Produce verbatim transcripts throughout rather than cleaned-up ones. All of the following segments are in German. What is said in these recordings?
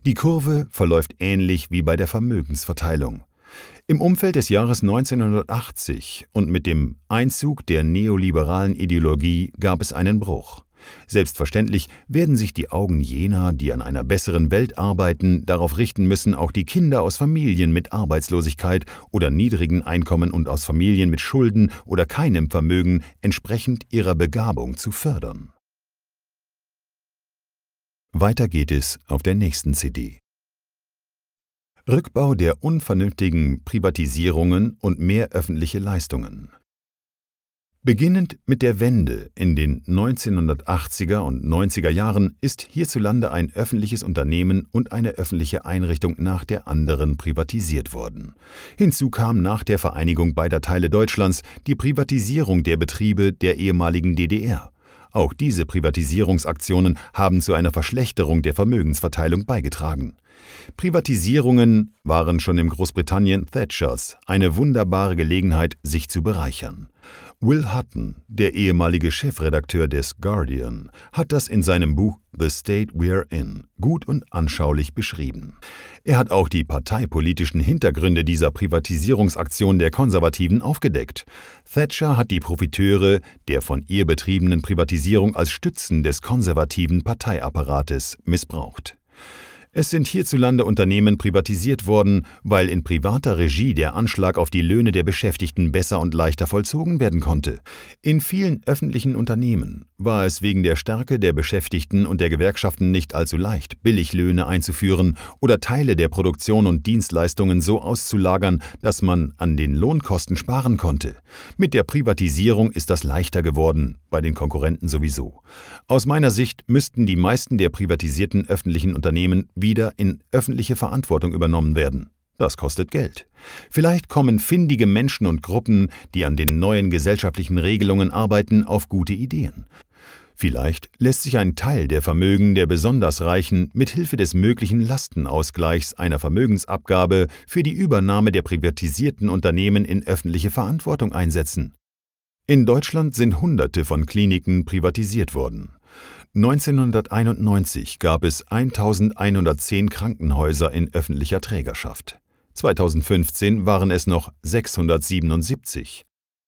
Die Kurve verläuft ähnlich wie bei der Vermögensverteilung. Im Umfeld des Jahres neunzehnhundertachtzig und mit dem Einzug der neoliberalen Ideologie gab es einen Bruch. Selbstverständlich werden sich die Augen jener, die an einer besseren Welt arbeiten, darauf richten müssen, auch die Kinder aus Familien mit Arbeitslosigkeit oder niedrigen Einkommen und aus Familien mit Schulden oder keinem Vermögen entsprechend ihrer Begabung zu fördern. Weiter geht es auf der nächsten C D. Rückbau der unvernünftigen Privatisierungen und mehr öffentliche Leistungen. Beginnend mit der Wende in den neunzehnhundertachtziger und neunziger Jahren ist hierzulande ein öffentliches Unternehmen und eine öffentliche Einrichtung nach der anderen privatisiert worden. Hinzu kam nach der Vereinigung beider Teile Deutschlands die Privatisierung der Betriebe der ehemaligen D D R. Auch diese Privatisierungsaktionen haben zu einer Verschlechterung der Vermögensverteilung beigetragen. Privatisierungen waren schon in Großbritannien Thatchers eine wunderbare Gelegenheit, sich zu bereichern. Will Hutton, der ehemalige Chefredakteur des Guardian, hat das in seinem Buch The State We're In gut und anschaulich beschrieben. Er hat auch die parteipolitischen Hintergründe dieser Privatisierungsaktion der Konservativen aufgedeckt. Thatcher hat die Profiteure der von ihr betriebenen Privatisierung als Stützen des konservativen Parteiapparates missbraucht. Es sind hierzulande Unternehmen privatisiert worden, weil in privater Regie der Anschlag auf die Löhne der Beschäftigten besser und leichter vollzogen werden konnte. In vielen öffentlichen Unternehmen war es wegen der Stärke der Beschäftigten und der Gewerkschaften nicht allzu leicht, Billiglöhne einzuführen oder Teile der Produktion und Dienstleistungen so auszulagern, dass man an den Lohnkosten sparen konnte. Mit der Privatisierung ist das leichter geworden, bei den Konkurrenten sowieso. Aus meiner Sicht müssten die meisten der privatisierten öffentlichen Unternehmen wieder in öffentliche Verantwortung übernommen werden. Das kostet Geld. Vielleicht kommen findige Menschen und Gruppen, die an den neuen gesellschaftlichen Regelungen arbeiten, auf gute Ideen. Vielleicht lässt sich ein Teil der Vermögen der besonders Reichen mit Hilfe des möglichen Lastenausgleichs einer Vermögensabgabe für die Übernahme der privatisierten Unternehmen in öffentliche Verantwortung einsetzen. In Deutschland sind Hunderte von Kliniken privatisiert worden. neunzehnhunderteinundneunzig gab es eintausendeinhundertzehn Krankenhäuser in öffentlicher Trägerschaft. zweitausendfünfzehn waren es noch sechshundertsiebenundsiebzig.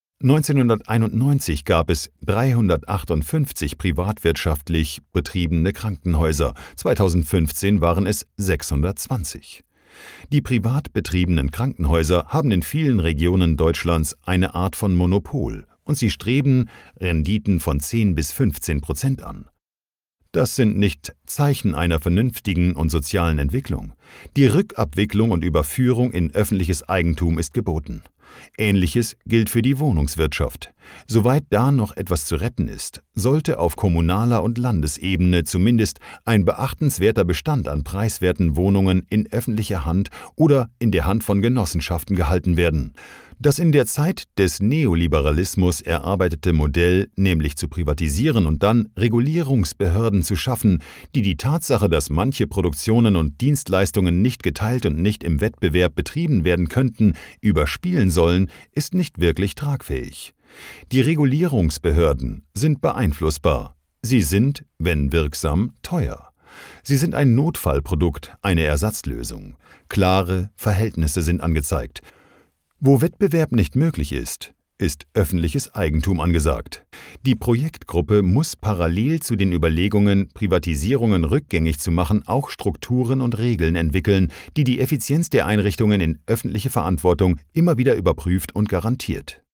neunzehnhunderteinundneunzig gab es dreihundertachtundfünfzig privatwirtschaftlich betriebene Krankenhäuser, zweitausendfünfzehn waren es sechshundertzwanzig. Die privat betriebenen Krankenhäuser haben in vielen Regionen Deutschlands eine Art von Monopol und sie streben Renditen von zehn bis fünfzehn Prozent an. Das sind nicht Zeichen einer vernünftigen und sozialen Entwicklung. Die Rückabwicklung und Überführung in öffentliches Eigentum ist geboten. Ähnliches gilt für die Wohnungswirtschaft. Soweit da noch etwas zu retten ist, sollte auf kommunaler und Landesebene zumindest ein beachtenswerter Bestand an preiswerten Wohnungen in öffentlicher Hand oder in der Hand von Genossenschaften gehalten werden. Das in der Zeit des Neoliberalismus erarbeitete Modell, nämlich zu privatisieren und dann Regulierungsbehörden zu schaffen, die die Tatsache, dass manche Produktionen und Dienstleistungen nicht geteilt und nicht im Wettbewerb betrieben werden könnten, überspielen sollen, ist nicht wirklich tragfähig. Die Regulierungsbehörden sind beeinflussbar. Sie sind, wenn wirksam, teuer. Sie sind ein Notfallprodukt, eine Ersatzlösung. Klare Verhältnisse sind angezeigt. Wo Wettbewerb nicht möglich ist, ist öffentliches Eigentum angesagt. Die Projektgruppe muss parallel zu den Überlegungen, Privatisierungen rückgängig zu machen, auch Strukturen und Regeln entwickeln, die die Effizienz der Einrichtungen in öffentliche Verantwortung immer wieder überprüft und garantiert.